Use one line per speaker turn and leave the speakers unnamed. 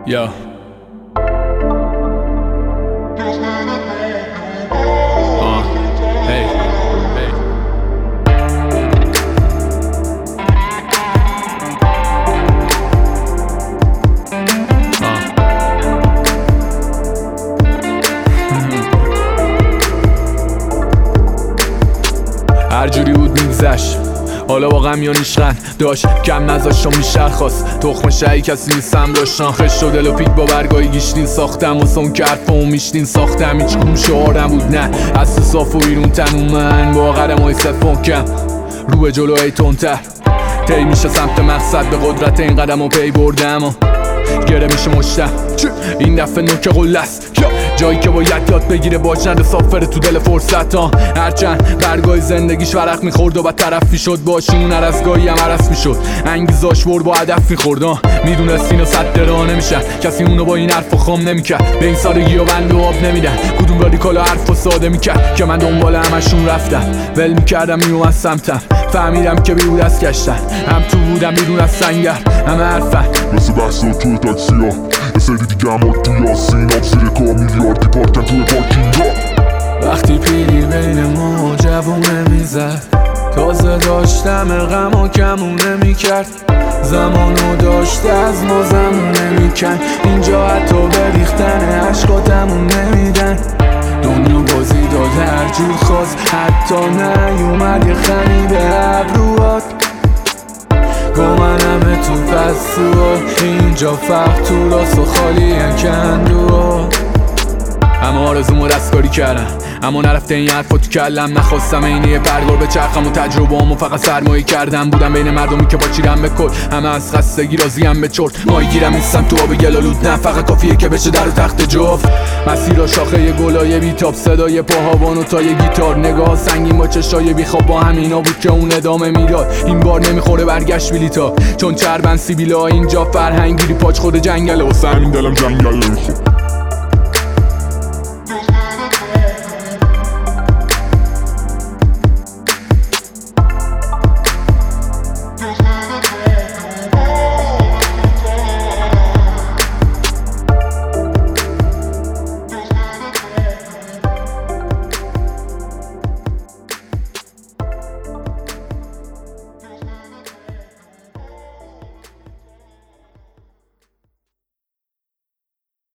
یا هر جوری بود میگذشت، حالا با غم یا نیشغن داشت کم نذاشت و میشرخواست تخم شهی کسی نیستم داشتن خش و دل و پیک با برگای گیشتین ساختم و سون کرد و میشتین ساختم هیچ کدوم شعار نبود نه از صاف و بیرون تنو من با قدم های صد پاکم رو به جلو ای تندتر طی میشه سمت مقصد به قدرت این قدم و پی بردم و گره میشه مشتم این دفعه نوک قله است جایی که باید یاد بگیره باج نده سافره تو دل فرصت ها هرچند برگای زندگیش ورق میخورد و بعد طرف میشد باشی اون عرصگاهی هم عرص میشد انگیزاش ور با هدف میخورد میدونست اینو صد درا نمیشن کسی اونو با این حرف و خام نمیکرد به این سادگی و بند و آب نمیدن کدوم رادیکال و حرف و ساده میکرد که من دنبال همشون رفتم ول میکردم میومد سمتم فهمیدم که بیرون از کشتن هم تو بودم بیرون از سنگر همه حرفن
مثل بحثا توی تاکسی ها یه سری دیگه هم تو یاسین آب زیر کا میلیاردی پارکن توی پارکینگ ها
وقتی پیلی بین ما جوونه میزد تازه داشتم غم و کمونه میکرد زمانو داشت از ما زمونه میکن اینجا حتی بریختن عشقاتمون نمیدن دنیا بازی داد هر جور خواست حتی نیومد یه خمی به ابروات با من همه تو فستو اینجا فقط تو راست و خالی کندو اما آرزومو دستکاری کردم اما نرفته این حرفا تو کلم نخواستم اینه پرگار به چرخم و تجربه همو فقط سرمایه کردم بودم بین مردمی که با چیرم به کل همه از خستگی راضیم به چرت ماهی گیرم نیستم تو آب گلالود نه فقط کافیه که بشه در و تخت جفت مسیر شاخه گلای بیتاب صدای پاهاوان و تا یه گیتار نگاه سنگین با چشای بیخواب با همینا بود که اون ادامه میداد این بار نمیخوره برگشت بلیتا چون چربن سیبیلا اینجا فرهنگیری پاچ خود جنگله
واسه همین دلم جنگل نمیخواد